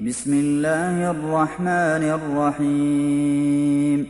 بسم الله الرحمن الرحيم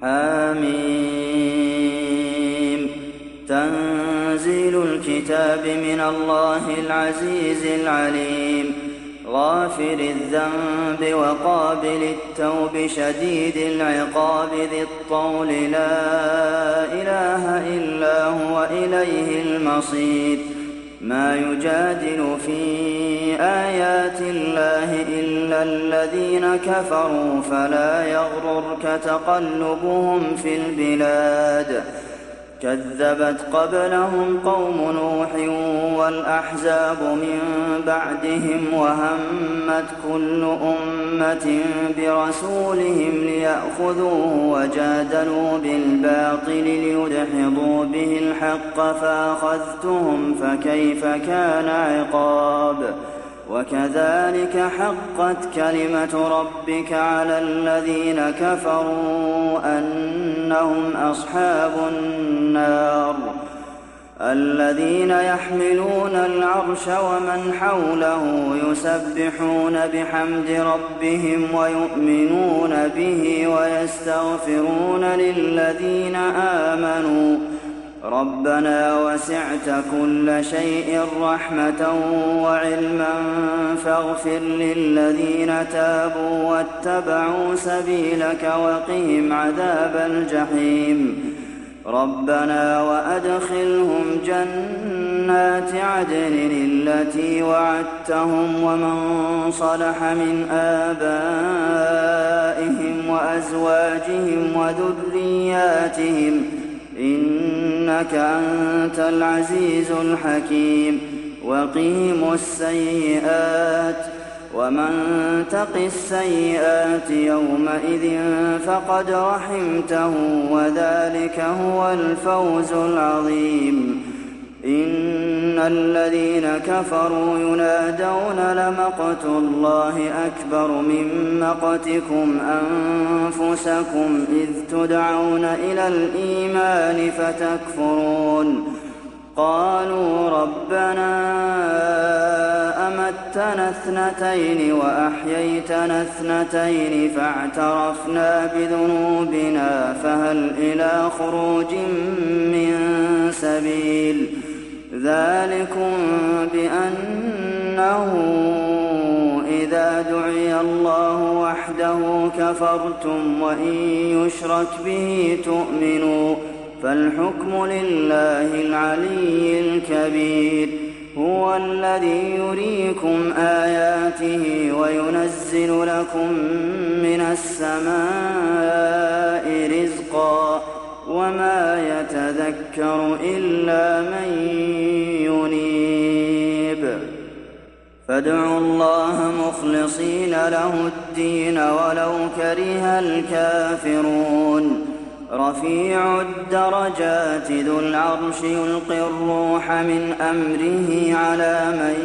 حميم تنزيل الكتاب من الله العزيز العليم غافر الذنب وقابل التوب شديد العقاب ذي الطول لا إله إلا هو إليه المصير ما يجادل في آيات الله إلا الذين كفروا فلا يغررك تقلبهم في البلاد كذبت قبلهم قوم نوح والأحزاب من بعدهم وهمت كل أمة برسولهم ليأخذوه وجادلوا بالباطل ليدحضوا به الحق فأخذتهم فكيف كان عقاب وكذلك حقت كلمة ربك على الذين كفروا أنهم أصحاب النار الذين يحملون العرش ومن حوله يسبحون بحمد ربهم ويؤمنون به ويستغفرون للذين آمنوا ربنا وسعت كل شيء رحمة وعلما فاغفر للذين تابوا واتبعوا سبيلك وقهم عذاب الجحيم ربنا وأدخلهم جنات عدن التي وعدتهم ومن صلح من آبائهم وأزواجهم وذرياتهم إنك أنت العزيز الحكيم وقهم السيئات ومن تق السيئات يومئذ فقد رحمته وذلك هو الفوز العظيم إن الذين كفروا ينادون لمقت الله أكبر من مقتكم أنفسكم إذ تدعون إلى الإيمان فتكفرون قالوا ربنا أمتنا اثنتين وأحييتنا اثنتين فاعترفنا بذنوبنا فهل إلى خروج من سبيل ذلكم بأنه إذا دعي الله وحده كفرتم وإن يشرك به تؤمنوا فالحكم لله العلي الكبير هو الذي يريكم آياته وينزل لكم من السماء رزقا وما يتذكر إلا من ينيب فادعوا الله مخلصين له الدين ولو كره الكافرون رفيع الدرجات ذو العرش يلقي الروح من أمره على من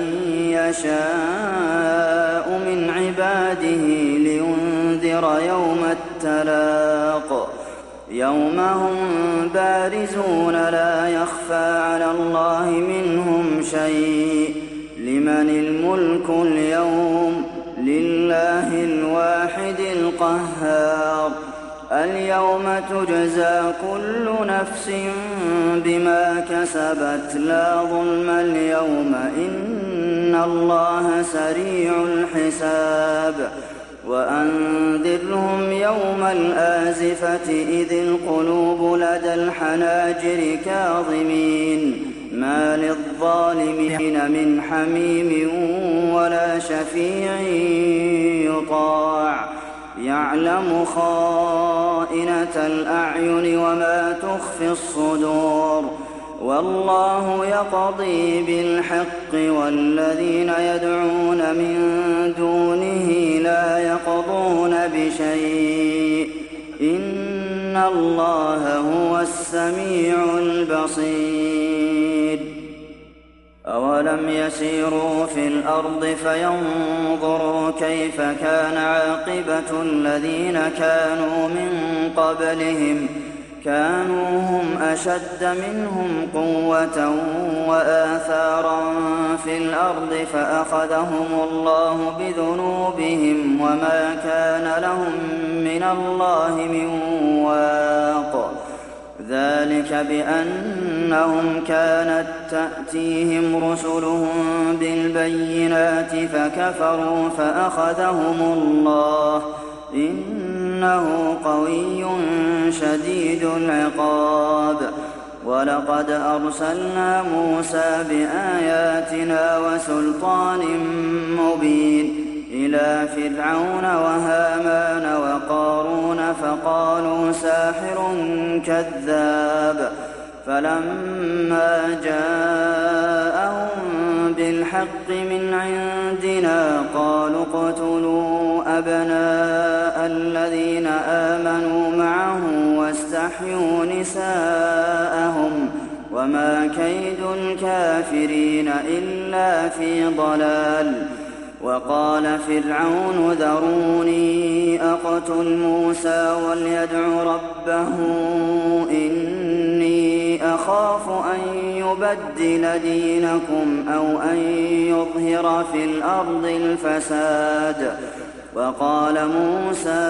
يشاء من عباده لينذر يوم التلاق يوم هم بارزون لا يخفى على الله منهم شيء لمن الملك اليوم لله الواحد القهار اليوم تجزى كل نفس بما كسبت لا ظلم اليوم إن الله سريع الحساب وأنذرهم يوم الآزفة إذ القلوب لدى الحناجر كاظمين ما للظالمين من حميم ولا شفيع يطاع يعلم خائنة الأعين وما تخفي الصدور والله يقضي بالحق والذين يدعون من دونه لا يقضون بشيء إن الله هو السميع البصير أولم يسيروا في الأرض فينظروا كيف كان عاقبة الذين كانوا من قبلهم كانوا هم أشد منهم قوة وآثارا في الأرض فأخذهم الله بذنوبهم وما كان لهم من الله من واق ذلك بأنهم كانت تأتيهم رسلهم بالبينات فكفروا فأخذهم الله إنه قوي شديد العقاب ولقد أرسلنا موسى بآياتنا وسلطان مبين إلى فرعون وهامان وقارون فقالوا ساحر كذاب فلما جاءهم بالحق من عندنا قالوا اقتلوا أبناء الذين آمنوا معه واستحيوا نساءهم وما كيد الكافرين إلا في ضلال وقال فرعون ذروني أقتل موسى وليدع ربه إني أخاف أن يبدل دينكم أو أن يظهر في الأرض الفساد وقال موسى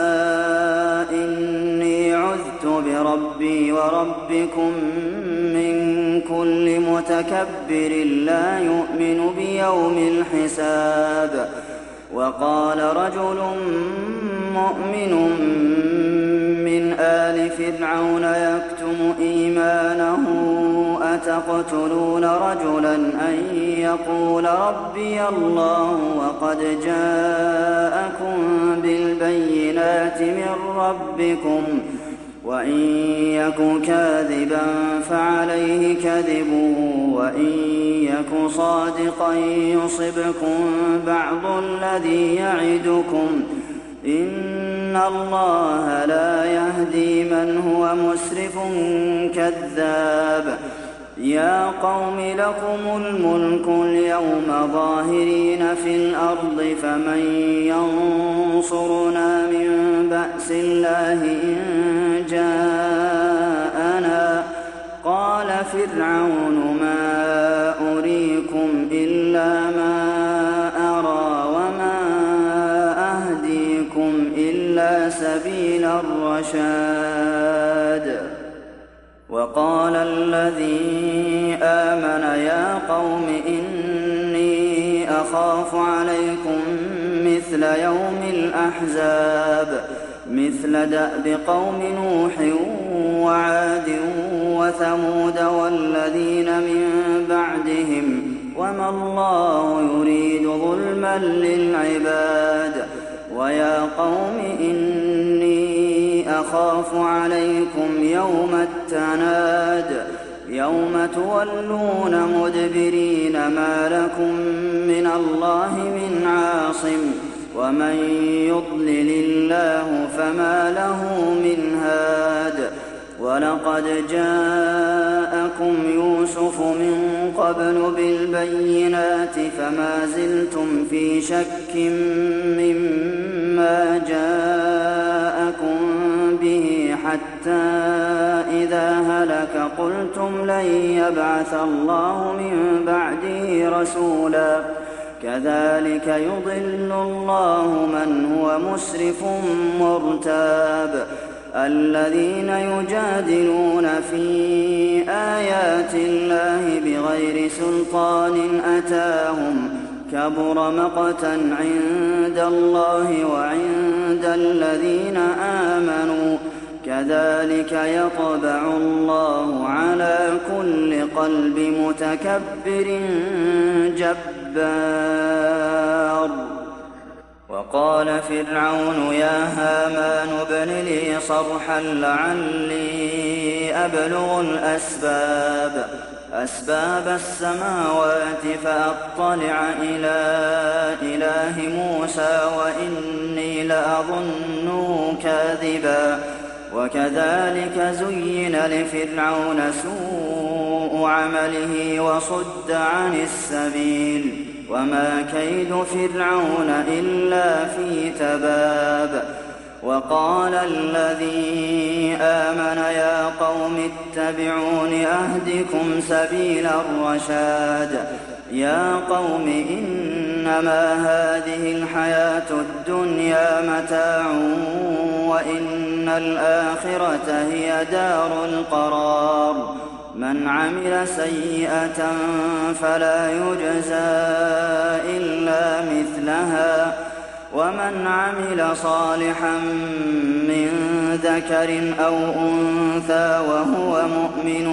إني عذت بربي وربكم من كل متكبر لا يؤمن بيوم الحساب وقال رجل مؤمن من آل فرعون يكتم إيمانه أتقتلون رجلا أن يقول ربي الله وقد جاءكم بالبينات من ربكم وإن يك كاذبا فعليه كذبه وإن يك صادقا يصبكم بعض الذي يعدكم إن الله لا يهدي من هو مسرف كذاب يا قوم لكم الملك اليوم ظاهرين في الأرض فمن ينصرنا من بأس الله إن جاءنا قال فرعون ما أريكم إلا ما أرى وما أهديكم إلا سبيل الرشاد وقال الذي آمن يا قوم إني أخاف عليكم مثل يوم الأحزاب مثل دأب قوم نوح وعاد وثمود والذين من بعدهم وما الله يريد ظلما للعباد ويا قوم إني أخاف عليكم يوم التناد يوم تولون مدبرين ما لكم من الله من عاصم ومن يضلل الله فما له من هاد ولقد جاءكم يوسف من قبل بالبينات فما زلتم في شك مما جاءكم به حتى إذا هلك قلتم لن يبعث الله من بعده رسولا كذلك يضل الله من هو مسرف مرتاب الذين يجادلون في آيات الله بغير سلطان أتاهم كبر مقتا عند الله وعند الذين آمنوا كذلك يطبع الله على كل قلب متكبر جبار وقال فرعون يا هامان ابن لي صرحا لعلي أبلغ أسباب السماوات فأطلع إلى إله موسى وإني لأظنه كاذبا وكذلك زين لفرعون سوء عمله وصد عن السبيل وما كيد فرعون إلا في تباب وقال الذي آمن يا قوم اتبعون أهدكم سبيل الرشاد يا قوم إن إنما هذه الحياة الدنيا متاع وإن الآخرة هي دار القرار من عمل سيئة فلا يجزى إلا مثلها ومن عمل صالحا من ذكر أو أنثى وهو مؤمن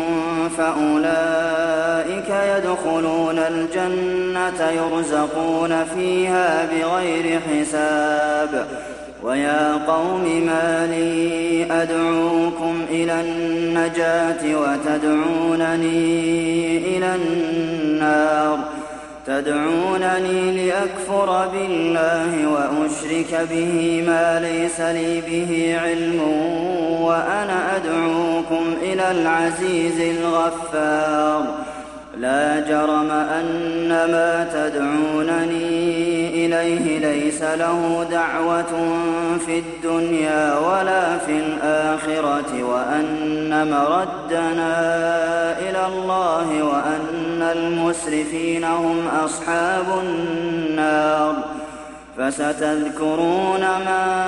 فأولئك يدخلون الجنة يرزقون فيها بغير حساب ويا قوم ما لي أدعوكم إلى النجاة وتدعونني إلى النار تدعونني لأكفر بالله وأشرك به ما ليس لي به علم وأنا أدعوكم إلى العزيز الغفار لا جرم أن ما تدعونني إليه ليس له دعوة في الدنيا ولا في الآخرة وأن مردنا إلى الله وأن المسرفين هم أصحاب النار فستذكرون ما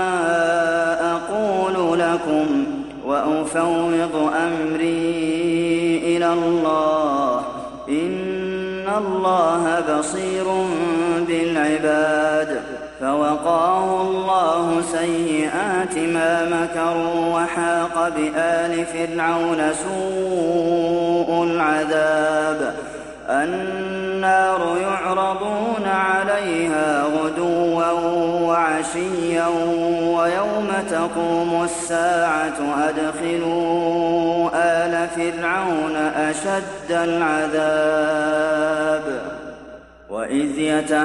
أقول لكم وأفوض أمري إلى الله إن الله بصير بالعباد فوقاه الله سيئات ما مكروا وحاق بآل فرعون سوء العذاب النار يعرضون عليها غدوا وعشيا ويوم تقوم الساعة أدخلوا آل فرعون أشد العذاب وإذ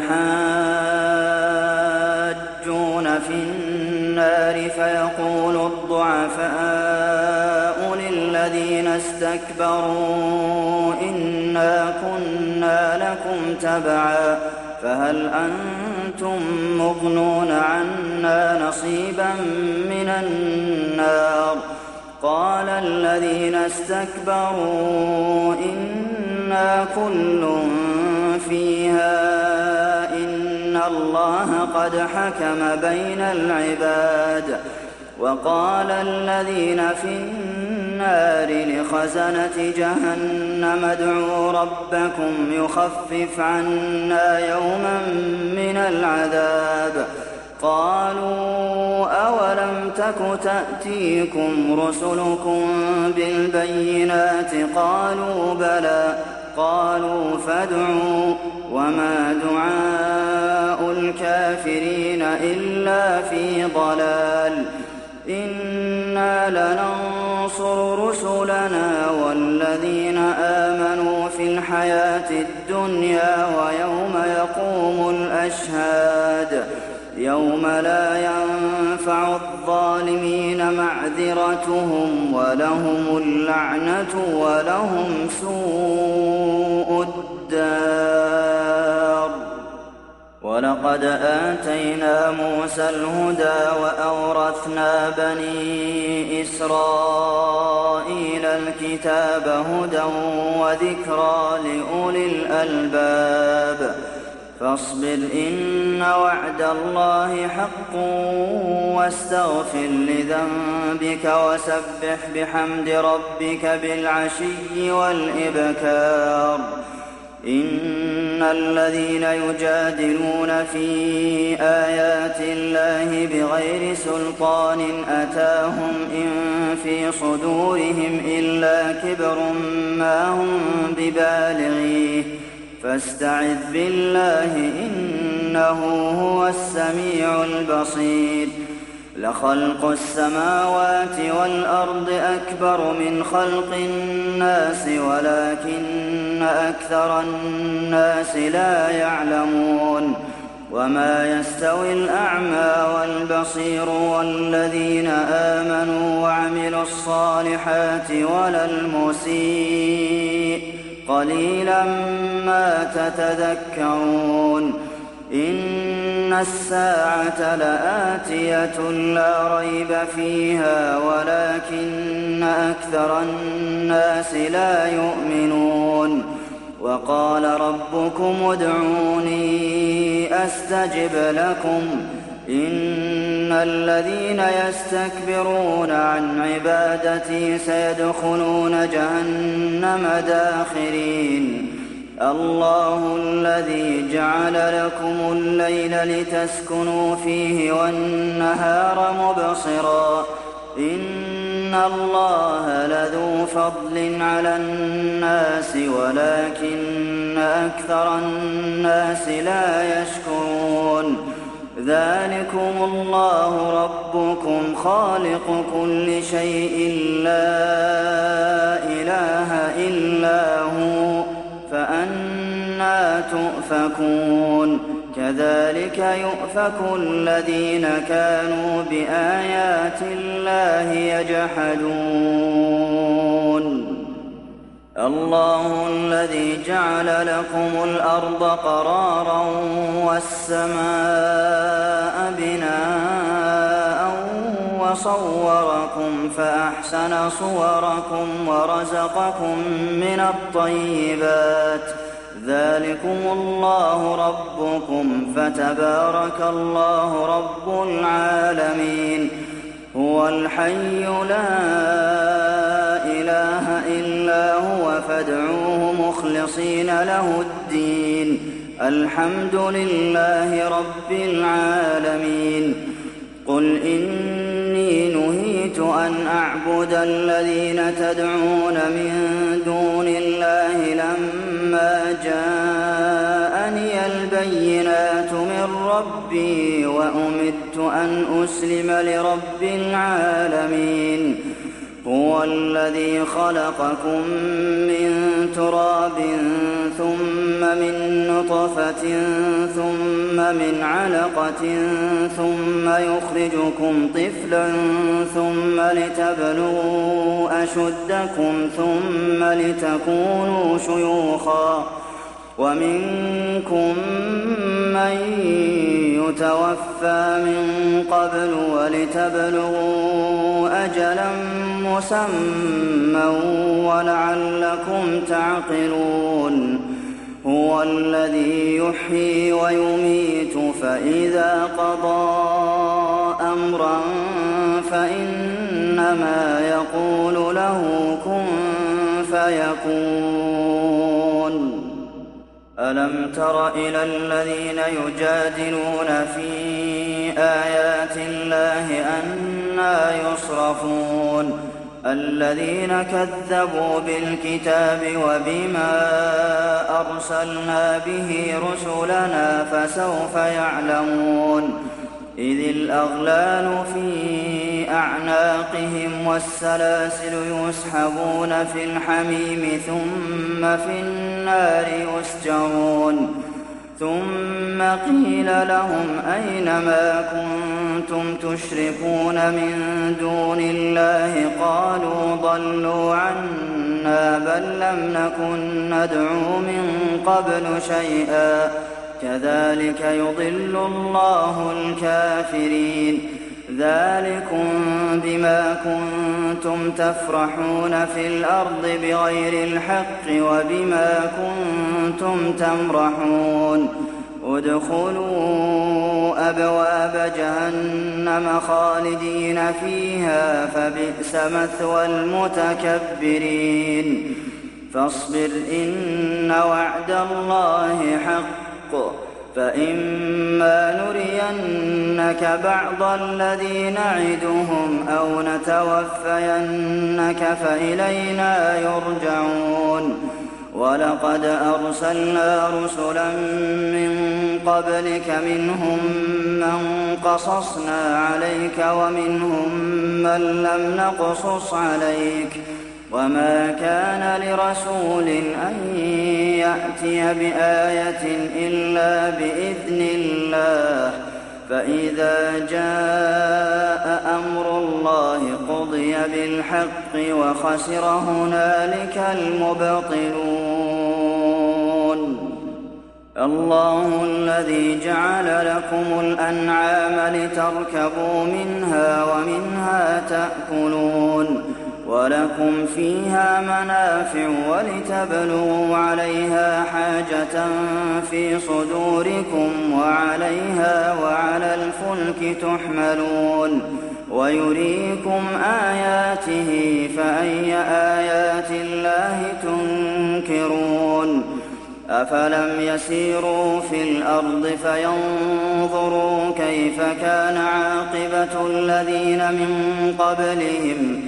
يتحاجون في النار فيقول الضعفاء للذين استكبروا إنا كنا لكم تبعا فهل أنتم مغنون عنا نصيبا من النار قال الذين استكبروا إنا كل فيها إن الله قد حكم بين العباد وقال الذين في النار لخزنة جهنم ادعوا ربكم يخفف عنا يوما من العذاب قالوا أولم تك تأتيكم رسلكم بالبينات قالوا بلى قالوا فادعوا وما دعاء الكافرين إلا في ضلال إنا لننصر رسلنا والذين آمنوا في الحياة الدنيا ويوم يقوم الأشهاد يوم لا ينفع الظالمين معذرتهم ولهم اللعنة ولهم سوء الدار ولقد آتينا موسى الهدى وأورثنا بني إسرائيل الكتاب هدى وذكرى لأولي الألباب فاصبر إن وعد الله حق واستغفر لذنبك وسبح بحمد ربك بالعشي والإبكار إن الذين يجادلون في آيات الله بغير سلطان أتاهم إن في صدورهم إلا كبر ما هم ببالغيه فاستعذ بالله إنه هو السميع البصير لخلق السماوات والأرض أكبر من خلق الناس ولكن أكثر الناس لا يعلمون وما يستوي الأعمى والبصير والذين آمنوا وعملوا الصالحات ولا المسيء قليلا ما تتذكرون إن الساعة لآتية لا ريب فيها ولكن أكثر الناس لا يؤمنون وقال ربكم ادعوني أستجب لكم إن الذين يستكبرون عن عبادتي سيدخلون جهنم داخرين الله الذي جعل لكم الليل لتسكنوا فيه والنهار مبصرا إن الله لذو فضل على الناس ولكن أكثر الناس لا يشكرون ذلكم الله ربكم خالق كل شيء لا إله إلا هو فأنى تؤفكون كذلك يؤفك الذين كانوا بآيات الله يجحدون الله الذي جعل لكم الأرض قرارا والسماء بناء وصوركم فأحسن صوركم ورزقكم من الطيبات ذلكم الله ربكم فتبارك الله رب العالمين هو الحي لا إله إلا هو فادعوه مخلصين له الدين الحمد لله رب العالمين قل إني نهيت أن أعبد الذين تدعون من دون الله لما جاءني البينات من ربي وأمرت أن أسلم لرب العالمين هو الذي خلقكم من تراب ثم من نطفة ثم من علقة ثم يخرجكم طفلا ثم لتبلغوا أشدكم ثم لتكونوا شيوخا ومنكم من يتوفى من قبل ولتبلغوا أجلا مسمى ولعلكم تعقلون هو الذي يحيي ويميت فإذا قضى أمرا فإنما يقول له كن فيكون ألم تر إلى الذين يجادلون في آيات الله أنى يصرفون الذين كذبوا بالكتاب وبما أرسلنا به رسلنا فسوف يعلمون إذ الأغلال في أعناقهم والسلاسل يسحبون في الحميم ثم في النار يسجرون ثم قيل لهم أين ما كنتم تشركون من دون الله قالوا ضلوا عنا بل لم نكن ندعو من قبل شيئا كذلك يضل الله الكافرين ذلكم بما كنتم تفرحون في الأرض بغير الحق وبما كنتم تمرحون ادخلوا أبواب جهنم خالدين فيها فبئس مثوى المتكبرين فاصبر إن وعد الله حق فإما نرينك بعض الذي نعدهم أو نتوفينك فإلينا يرجعون ولقد أرسلنا رسلا من قبلك منهم من قصصنا عليك ومنهم من لم نقصص عليك وما كان لرسول أن يأتي بآية إلا بإذن الله فإذا جاء أمر الله قضي بالحق وخسر هنالك المبطلون الله الذي جعل لكم الأنعام لتركبوا منها ومنها تأكلون وَلَكُمْ فِيهَا مَنَافِعُ وَلِتَبْلُغُوا عَلَيْهَا حَاجَةً فِي صُدُورِكُمْ وَعَلَيْهَا وَعَلَى الْفُلْكِ تُحْمَلُونَ وَيُرِيكُمْ آيَاتِهِ فَأَيَّ آيَاتِ اللَّهِ تُنكِرُونَ أَفَلَمْ يَسِيرُوا فِي الْأَرْضِ فَيَنظُرُوا كَيْفَ كَانَ عَاقِبَةُ الَّذِينَ مِن قَبْلِهِمْ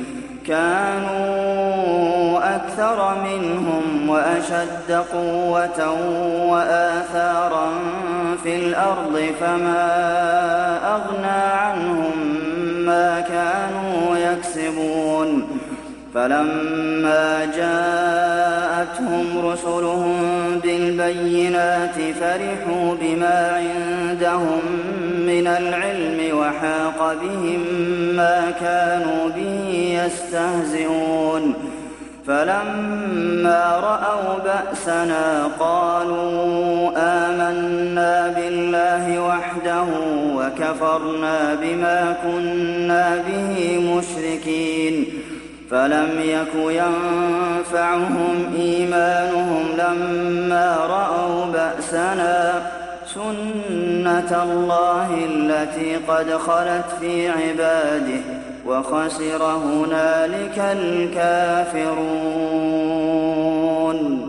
كَانُوا أَكْثَرَ مِنْهُمْ وَأَشَدَّ قُوَّةً وَآثَارًا فِي الْأَرْضِ فَمَا أَغْنَىٰ عَنْهُم مَّا كَانُوا يَكْسِبُونَ فَلَمَّا جَاءَتْهُمْ رُسُلُهُم بِالْبَيِّنَاتِ فَرِحُوا بِمَا عِندَهُم مِّنَ الْعِلْمِ وَحَاقَ بِهِم مَّا كَانُوا بِهِ يَسْتَهْزِئُونَ فَلَمَّا رَأَوْا بَأْسَنَا قَالُوا آمَنَّا بِاللَّهِ وَحْدَهُ وَكَفَرْنَا بِمَا كُنَّا بِهِ مُشْرِكِينَ فَلَمْ يَكُ يَنفَعُهُمْ إِيمَانُهُمْ لَمَّا رَأَوْا بَأْسَنَا ۖ سُنَّتَ اللَّهِ الَّتِي قَدْ خَلَتْ فِي عِبَادِهِ ۖ وَخَسِرَ هُنَالِكَ الْكَافِرُونَ